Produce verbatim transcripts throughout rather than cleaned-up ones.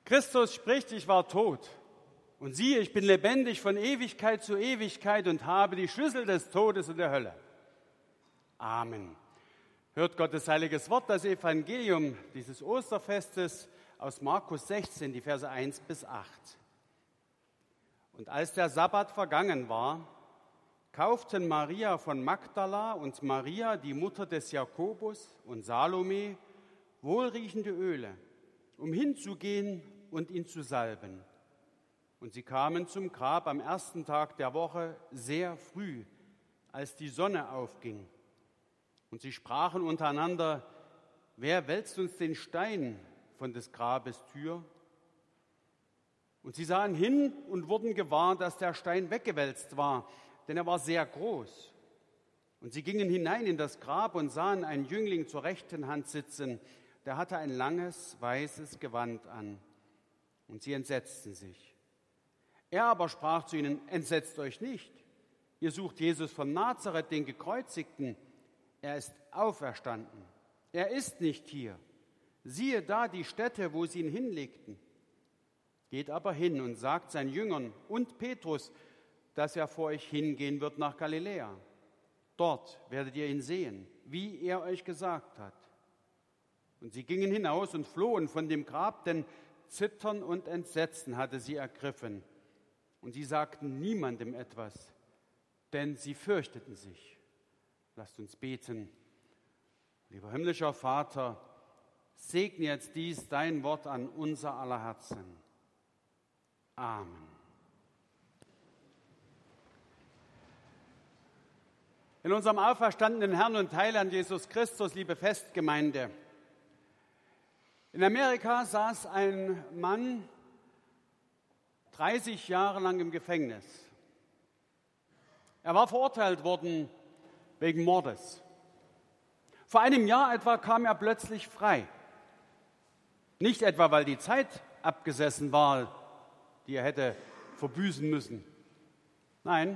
Christus spricht, ich war tot. Und siehe, ich bin lebendig von Ewigkeit zu Ewigkeit und habe die Schlüssel des Todes und der Hölle. Amen. Hört Gottes heiliges Wort, das Evangelium dieses Osterfestes aus Markus sechzehn, die Verse eins bis acht. Und als der Sabbat vergangen war, kauften Maria von Magdala und Maria, die Mutter des Jakobus, und Salome wohlriechende Öle, um hinzugehen und ihn zu salben. Und sie kamen zum Grab am ersten Tag der Woche sehr früh, als die Sonne aufging. Und sie sprachen untereinander: Wer wälzt uns den Stein von des Grabes Tür? Und sie sahen hin und wurden gewahr, dass der Stein weggewälzt war, denn er war sehr groß. Und sie gingen hinein in das Grab und sahen einen Jüngling zur rechten Hand sitzen, der hatte ein langes, weißes Gewand an. Und sie entsetzten sich. Er aber sprach zu ihnen: Entsetzt euch nicht. Ihr sucht Jesus von Nazareth, den Gekreuzigten. Er ist auferstanden. Er ist nicht hier. Siehe da die Stätte, wo sie ihn hinlegten. Geht aber hin und sagt seinen Jüngern und Petrus, dass er vor euch hingehen wird nach Galiläa. Dort werdet ihr ihn sehen, wie er euch gesagt hat. Und sie gingen hinaus und flohen von dem Grab, denn Zittern und Entsetzen hatte sie ergriffen. Und sie sagten niemandem etwas, denn sie fürchteten sich. Lasst uns beten. Lieber himmlischer Vater, segne jetzt dies dein Wort an unser aller Herzen. Amen. In unserem auferstandenen Herrn und Heiland Jesus Christus, liebe Festgemeinde, in Amerika saß ein Mann dreißig Jahre lang im Gefängnis. Er war verurteilt worden wegen Mordes. Vor einem Jahr etwa kam er plötzlich frei. Nicht etwa, weil die Zeit abgesessen war, die er hätte verbüßen müssen. Nein,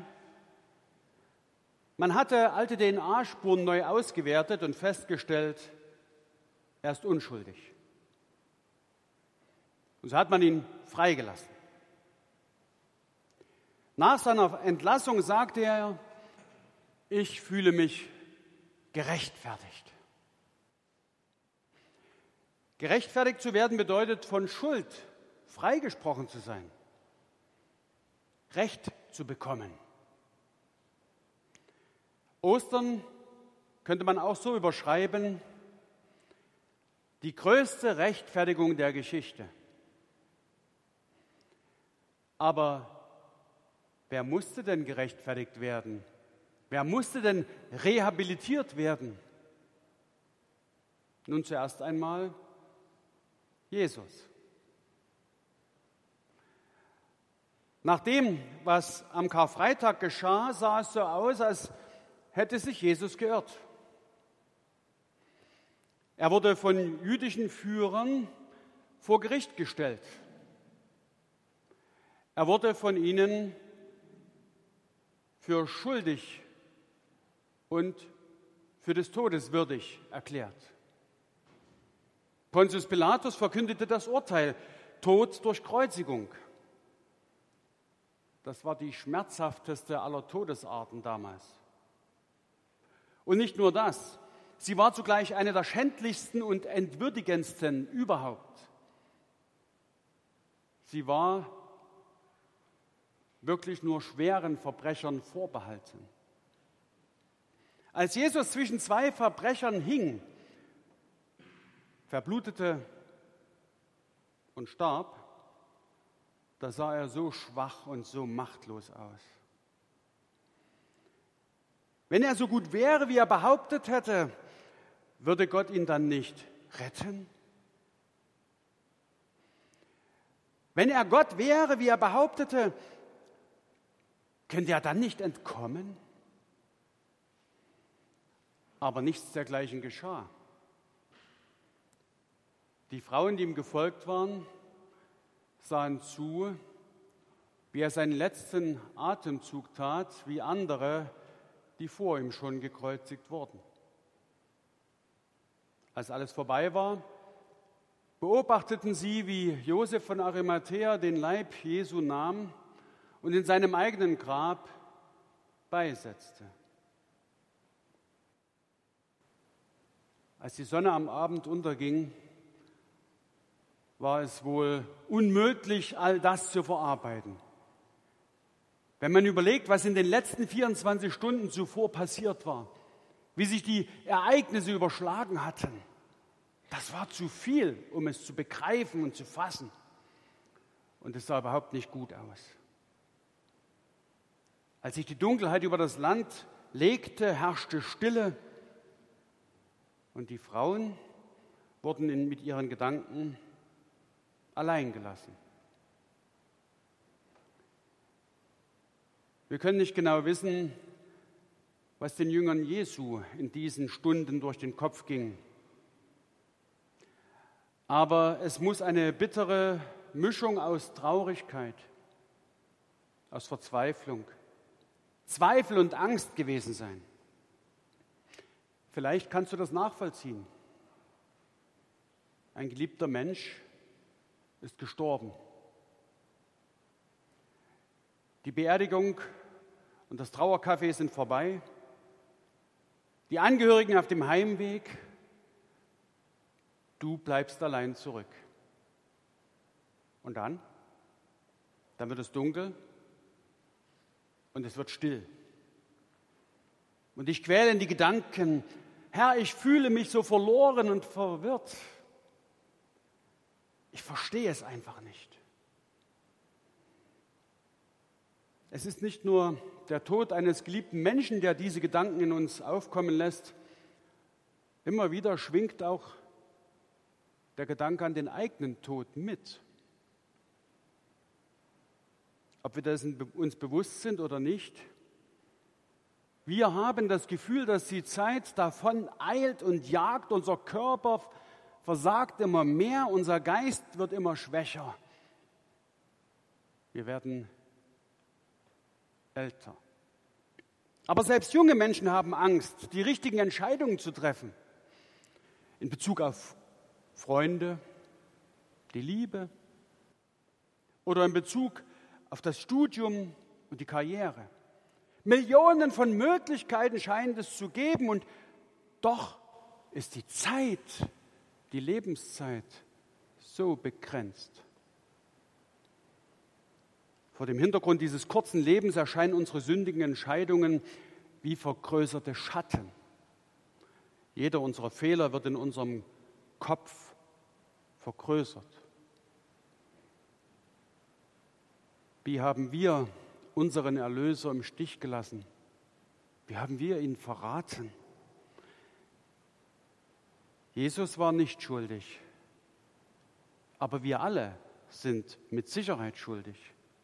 man hatte alte D N A-Spuren neu ausgewertet und festgestellt, er ist unschuldig. Und so hat man ihn freigelassen. Nach seiner Entlassung sagte er: Ich fühle mich gerechtfertigt. Gerechtfertigt zu werden bedeutet, von Schuld freigesprochen zu sein, Recht zu bekommen. Ostern könnte man auch so überschreiben: die größte Rechtfertigung der Geschichte. Aber wer musste denn gerechtfertigt werden? Wer musste denn rehabilitiert werden? Nun zuerst einmal Jesus. Nach dem, was am Karfreitag geschah, sah es so aus, als hätte sich Jesus geirrt. Er wurde von jüdischen Führern vor Gericht gestellt. Er wurde von ihnen für schuldig und für des Todes würdig erklärt. Pontius Pilatus verkündete das Urteil: Tod durch Kreuzigung. Das war die schmerzhafteste aller Todesarten damals. Und nicht nur das, sie war zugleich eine der schändlichsten und entwürdigendsten überhaupt. Sie war wirklich nur schweren Verbrechern vorbehalten. Als Jesus zwischen zwei Verbrechern hing, verblutete und starb, da sah er so schwach und so machtlos aus. Wenn er so gut wäre, wie er behauptet hätte, würde Gott ihn dann nicht retten? Wenn er Gott wäre, wie er behauptete, könnte er dann nicht entkommen? Aber nichts dergleichen geschah. Die Frauen, die ihm gefolgt waren, sahen zu, wie er seinen letzten Atemzug tat, wie andere, die vor ihm schon gekreuzigt wurden. Als alles vorbei war, beobachteten sie, wie Josef von Arimathäa den Leib Jesu nahm und in seinem eigenen Grab beisetzte. Als die Sonne am Abend unterging, war es wohl unmöglich, all das zu verarbeiten. Wenn man überlegt, was in den letzten vierundzwanzig Stunden zuvor passiert war, wie sich die Ereignisse überschlagen hatten, das war zu viel, um es zu begreifen und zu fassen. Und es sah überhaupt nicht gut aus. Als sich die Dunkelheit über das Land legte, herrschte Stille und die Frauen wurden in, mit ihren Gedanken allein gelassen. Wir können nicht genau wissen, was den Jüngern Jesu in diesen Stunden durch den Kopf ging. Aber es muss eine bittere Mischung aus Traurigkeit, aus Verzweiflung, Zweifel und Angst gewesen sein. Vielleicht kannst du das nachvollziehen. Ein geliebter Mensch ist gestorben. Die Beerdigung und das Trauercafé sind vorbei. Die Angehörigen auf dem Heimweg. Du bleibst allein zurück. Und dann? Dann wird es dunkel und es wird still. Und dich quälen die Gedanken, Herr, ich fühle mich so verloren und verwirrt. Ich verstehe es einfach nicht. Es ist nicht nur der Tod eines geliebten Menschen, der diese Gedanken in uns aufkommen lässt. Immer wieder schwingt auch der Gedanke an den eigenen Tod mit. Ob wir dessen uns bewusst sind oder nicht. Wir haben das Gefühl, dass die Zeit davon eilt und jagt. Unser Körper versagt immer mehr, unser Geist wird immer schwächer. Wir werden älter. Aber selbst junge Menschen haben Angst, die richtigen Entscheidungen zu treffen. In Bezug auf Freunde, die Liebe oder in Bezug auf das Studium und die Karriere. Millionen von Möglichkeiten scheint es zu geben und doch ist die Zeit, die Lebenszeit so begrenzt. Vor dem Hintergrund dieses kurzen Lebens erscheinen unsere sündigen Entscheidungen wie vergrößerte Schatten. Jeder unserer Fehler wird in unserem Kopf vergrößert. Wie haben wir unseren Erlöser im Stich gelassen? Wie haben wir ihn verraten? Jesus war nicht schuldig, aber wir alle sind mit Sicherheit schuldig.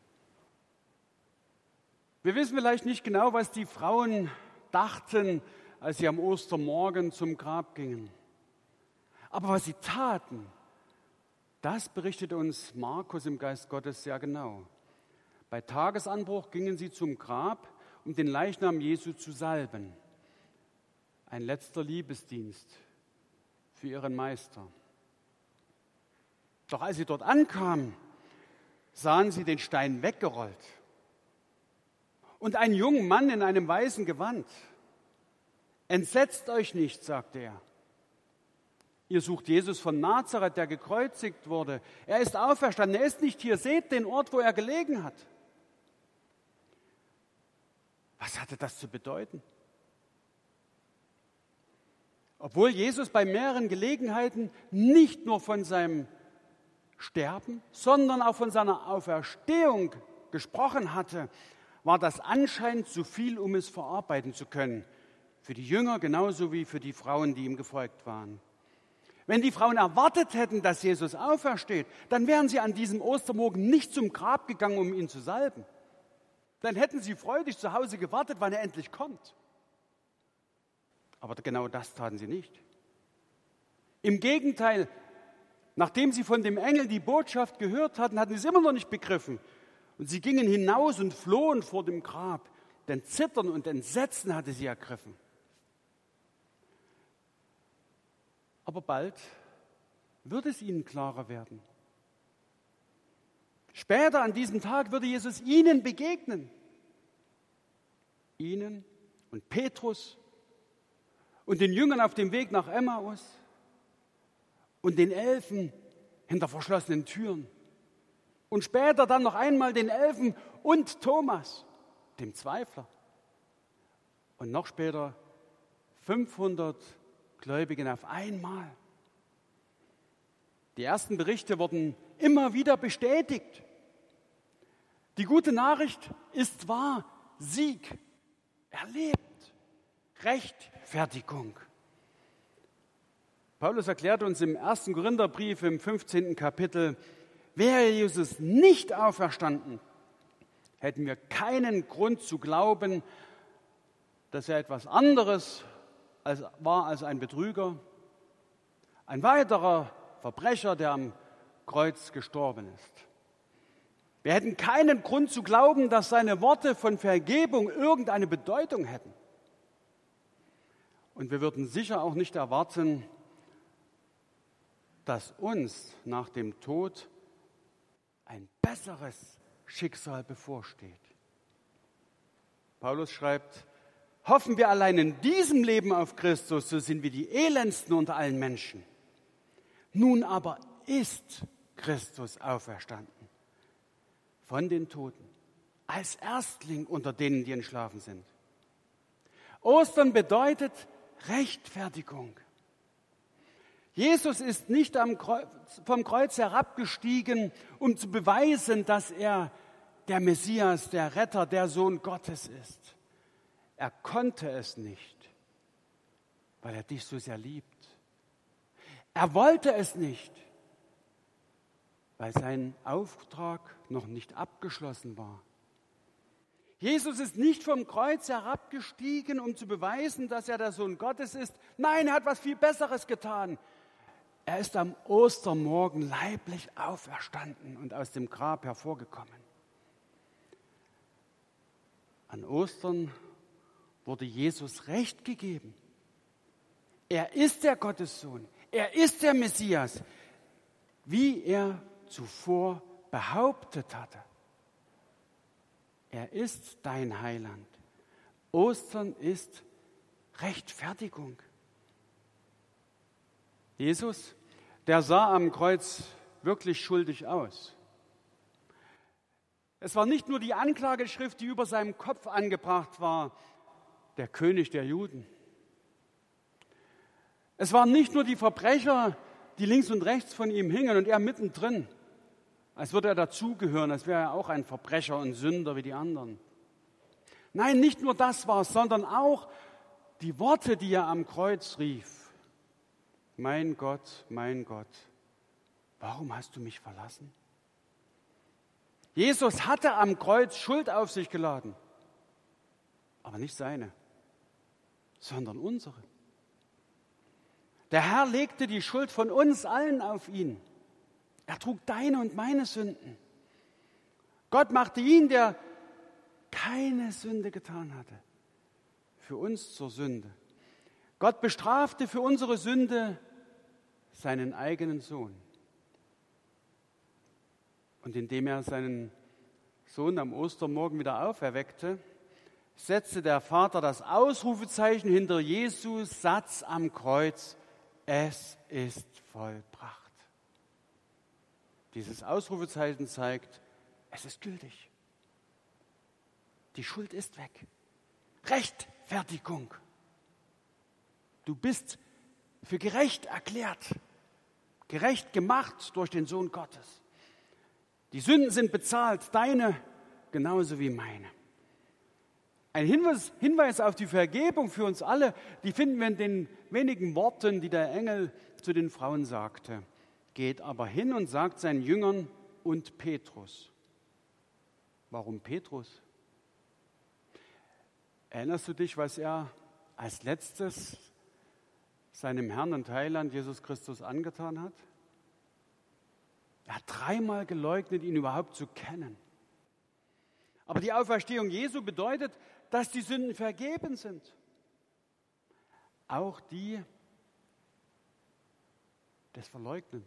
Wir wissen vielleicht nicht genau, was die Frauen dachten, als sie am Ostermorgen zum Grab gingen. Aber was sie taten, das berichtet uns Markus im Geist Gottes sehr genau. Bei Tagesanbruch gingen sie zum Grab, um den Leichnam Jesu zu salben. Ein letzter Liebesdienst für ihren Meister. Doch als sie dort ankamen, sahen sie den Stein weggerollt. Und einen jungen Mann in einem weißen Gewand. Entsetzt euch nicht, sagte er. Ihr sucht Jesus von Nazareth, der gekreuzigt wurde. Er ist auferstanden, er ist nicht hier. Seht den Ort, wo er gelegen hat. Was hatte das zu bedeuten? Obwohl Jesus bei mehreren Gelegenheiten nicht nur von seinem Sterben, sondern auch von seiner Auferstehung gesprochen hatte, war das anscheinend zu viel, um es verarbeiten zu können. Für die Jünger genauso wie für die Frauen, die ihm gefolgt waren. Wenn die Frauen erwartet hätten, dass Jesus aufersteht, dann wären sie an diesem Ostermorgen nicht zum Grab gegangen, um ihn zu salben. Dann hätten sie freudig zu Hause gewartet, wann er endlich kommt. Aber genau das taten sie nicht. Im Gegenteil, nachdem sie von dem Engel die Botschaft gehört hatten, hatten sie es immer noch nicht begriffen. Und sie gingen hinaus und flohen vor dem Grab, denn Zittern und Entsetzen hatte sie ergriffen. Aber bald würde es ihnen klarer werden. Später an diesem Tag würde Jesus ihnen begegnen. Ihnen und Petrus und den Jüngern auf dem Weg nach Emmaus und den Elfen hinter verschlossenen Türen. Und später dann noch einmal den Elfen und Thomas, dem Zweifler. Und noch später fünfhundert Gläubigen auf einmal. Die ersten Berichte wurden immer wieder bestätigt. Die gute Nachricht ist wahr: Sieg, erlebt, Rechtfertigung. Paulus erklärt uns im ersten Korintherbrief im fünfzehnten Kapitel, wäre Jesus nicht auferstanden, hätten wir keinen Grund zu glauben, dass er etwas anderes als, war als ein Betrüger, ein weiterer Verbrecher, der am Kreuz gestorben ist. Wir hätten keinen Grund zu glauben, dass seine Worte von Vergebung irgendeine Bedeutung hätten. Und wir würden sicher auch nicht erwarten, dass uns nach dem Tod ein besseres Schicksal bevorsteht. Paulus schreibt, hoffen wir allein in diesem Leben auf Christus, so sind wir die elendsten unter allen Menschen. Nun aber ist Christus auferstanden von den Toten, als Erstling unter denen, die entschlafen sind. Ostern bedeutet Rechtfertigung. Jesus ist nicht am Kreuz, vom Kreuz herabgestiegen, um zu beweisen, dass er der Messias, der Retter, der Sohn Gottes ist. Er konnte es nicht, weil er dich so sehr liebt. Er wollte es nicht, weil sein Auftrag noch nicht abgeschlossen war. Jesus ist nicht vom Kreuz herabgestiegen, um zu beweisen, dass er der Sohn Gottes ist. Nein, er hat was viel Besseres getan. Er ist am Ostermorgen leiblich auferstanden und aus dem Grab hervorgekommen. An Ostern wurde Jesus Recht gegeben. Er ist der Gottessohn. Er ist der Messias, wie er zuvor behauptet hatte. Er ist dein Heiland. Ostern ist Rechtfertigung. Jesus, der sah am Kreuz wirklich schuldig aus. Es war nicht nur die Anklageschrift, die über seinem Kopf angebracht war, der König der Juden. Es waren nicht nur die Verbrecher, die links und rechts von ihm hingen und er mittendrin, als würde er dazugehören, als wäre er auch ein Verbrecher und Sünder wie die anderen. Nein, nicht nur das war es, sondern auch die Worte, die er am Kreuz rief. Mein Gott, mein Gott, warum hast du mich verlassen? Jesus hatte am Kreuz Schuld auf sich geladen, aber nicht seine, sondern unsere. Der Herr legte die Schuld von uns allen auf ihn. Er trug deine und meine Sünden. Gott machte ihn, der keine Sünde getan hatte, für uns zur Sünde. Gott bestrafte für unsere Sünde seinen eigenen Sohn. Und indem er seinen Sohn am Ostermorgen wieder auferweckte, setzte der Vater das Ausrufezeichen hinter Jesus Satz am Kreuz: Es ist vollbracht. Dieses Ausrufezeichen zeigt, es ist gültig. Die Schuld ist weg. Rechtfertigung. Du bist für gerecht erklärt, gerecht gemacht durch den Sohn Gottes. Die Sünden sind bezahlt, deine genauso wie meine. Ein Hinweis, Hinweis auf die Vergebung für uns alle, die finden wir in den wenigen Worten, die der Engel zu den Frauen sagte. Geht aber hin und sagt seinen Jüngern und Petrus. Warum Petrus? Erinnerst du dich, was er als letztes seinem Herrn und Heiland Jesus Christus angetan hat? Er hat dreimal geleugnet, ihn überhaupt zu kennen. Aber die Auferstehung Jesu bedeutet, dass die Sünden vergeben sind. Auch die, des Verleugnens.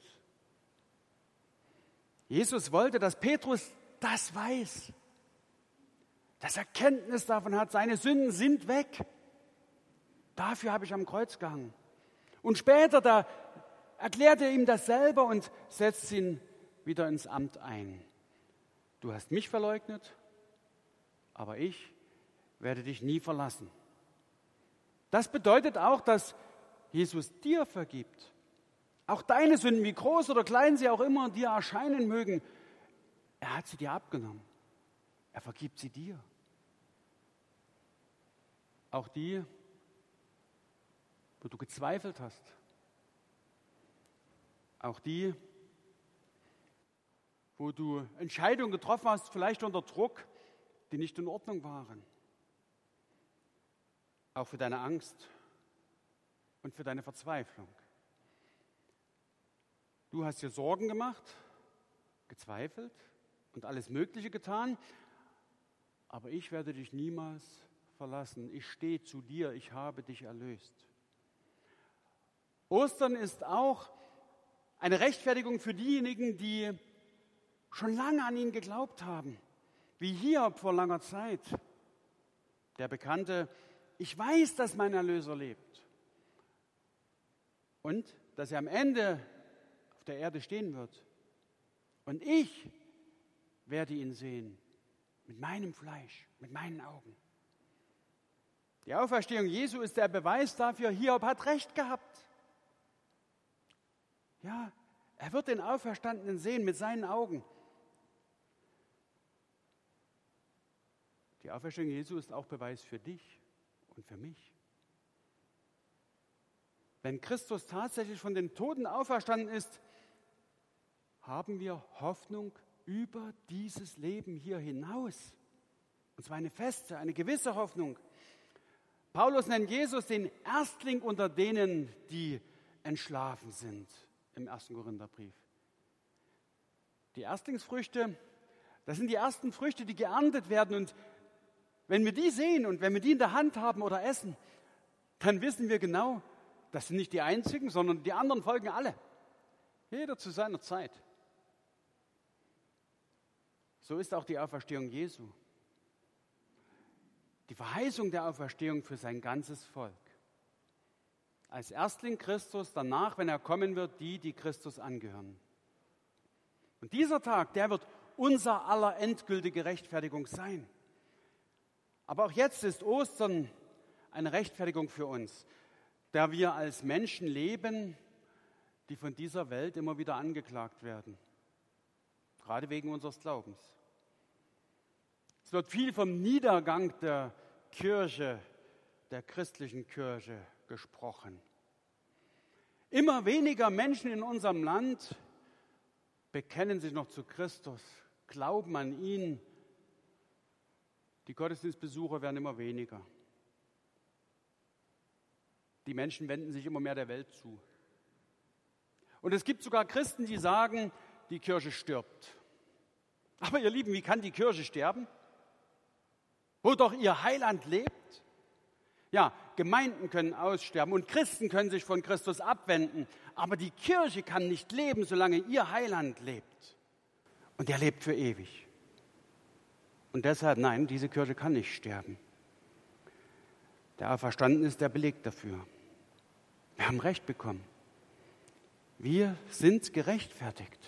Jesus wollte, dass Petrus das weiß, dass er Kenntnis davon hat, seine Sünden sind weg. Dafür habe ich am Kreuz gehangen. Und später, da erklärt er ihm das selber und setzt ihn wieder ins Amt ein. Du hast mich verleugnet, aber ich werde dich nie verlassen. Das bedeutet auch, dass Jesus dir vergibt. Auch deine Sünden, wie groß oder klein sie auch immer dir erscheinen mögen, er hat sie dir abgenommen. Er vergibt sie dir. Auch die, wo du gezweifelt hast. Auch die, wo du Entscheidungen getroffen hast, vielleicht unter Druck, die nicht in Ordnung waren. Auch für deine Angst und für deine Verzweiflung. Du hast dir Sorgen gemacht, gezweifelt und alles Mögliche getan, aber ich werde dich niemals verlassen. Ich stehe zu dir, ich habe dich erlöst. Ostern ist auch eine Rechtfertigung für diejenigen, die schon lange an ihn geglaubt haben, wie Hiob vor langer Zeit. Der Bekannte, ich weiß, dass mein Erlöser lebt und dass er am Ende auf der Erde stehen wird. Und ich werde ihn sehen, mit meinem Fleisch, mit meinen Augen. Die Auferstehung Jesu ist der Beweis dafür, Hiob hat recht gehabt. Ja, er wird den Auferstandenen sehen mit seinen Augen. Die Auferstehung Jesu ist auch Beweis für dich und für mich. Wenn Christus tatsächlich von den Toten auferstanden ist, haben wir Hoffnung über dieses Leben hier hinaus. Und zwar eine feste, eine gewisse Hoffnung. Paulus nennt Jesus den Erstling unter denen, die entschlafen sind, im ersten Korintherbrief. Die Erstlingsfrüchte, das sind die ersten Früchte, die geerntet werden. Und wenn wir die sehen und wenn wir die in der Hand haben oder essen, dann wissen wir genau, das sind nicht die einzigen, sondern die anderen folgen alle. Jeder zu seiner Zeit. So ist auch die Auferstehung Jesu. Die Verheißung der Auferstehung für sein ganzes Volk. Als Erstling Christus, danach, wenn er kommen wird, die, die Christus angehören. Und dieser Tag, der wird unser aller endgültige Rechtfertigung sein. Aber auch jetzt ist Ostern eine Rechtfertigung für uns, da wir als Menschen leben, die von dieser Welt immer wieder angeklagt werden. Gerade wegen unseres Glaubens. Es wird viel vom Niedergang der Kirche, der christlichen Kirche gesprochen. Immer weniger Menschen in unserem Land bekennen sich noch zu Christus, glauben an ihn. Die Gottesdienstbesucher werden immer weniger. Die Menschen wenden sich immer mehr der Welt zu. Und es gibt sogar Christen, die sagen, die Kirche stirbt. Aber ihr Lieben, wie kann die Kirche sterben? Wo doch ihr Heiland lebt? Ja, Gemeinden können aussterben und Christen können sich von Christus abwenden. Aber die Kirche kann nicht leben, solange ihr Heiland lebt. Und er lebt für ewig. Und deshalb, nein, diese Kirche kann nicht sterben. Der Auferstandene ist der Beleg dafür. Wir haben Recht bekommen. Wir sind gerechtfertigt.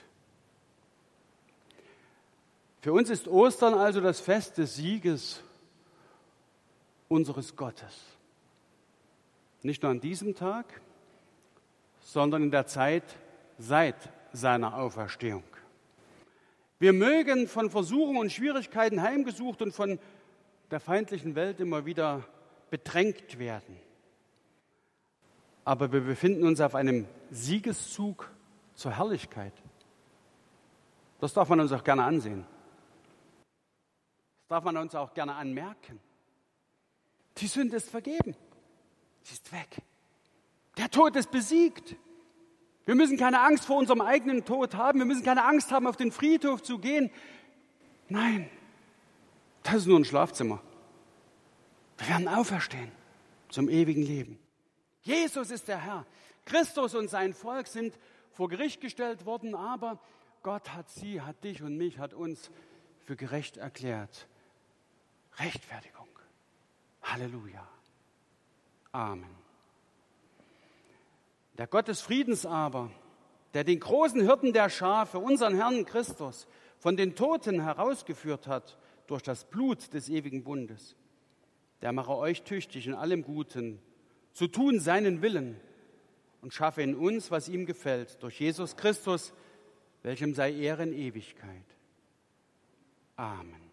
Für uns ist Ostern also das Fest des Sieges unseres Gottes. Nicht nur an diesem Tag, sondern in der Zeit seit seiner Auferstehung. Wir mögen von Versuchungen und Schwierigkeiten heimgesucht und von der feindlichen Welt immer wieder bedrängt werden. Aber wir befinden uns auf einem Siegeszug zur Herrlichkeit. Das darf man uns auch gerne ansehen. Das darf man uns auch gerne anmerken. Die Sünde ist vergeben. Sie ist weg. Der Tod ist besiegt. Wir müssen keine Angst vor unserem eigenen Tod haben. Wir müssen keine Angst haben, auf den Friedhof zu gehen. Nein, das ist nur ein Schlafzimmer. Wir werden auferstehen zum ewigen Leben. Jesus ist der Herr. Christus und sein Volk sind vor Gericht gestellt worden, aber Gott hat sie, hat dich und mich, hat uns für gerecht erklärt. Rechtfertigung. Halleluja. Amen. Der Gott des Friedens aber, der den großen Hirten der Schafe, unseren Herrn Christus, von den Toten herausgeführt hat durch das Blut des ewigen Bundes, der mache euch tüchtig in allem Guten, zu tun seinen Willen und schaffe in uns, was ihm gefällt, durch Jesus Christus, welchem sei Ehre in Ewigkeit. Amen.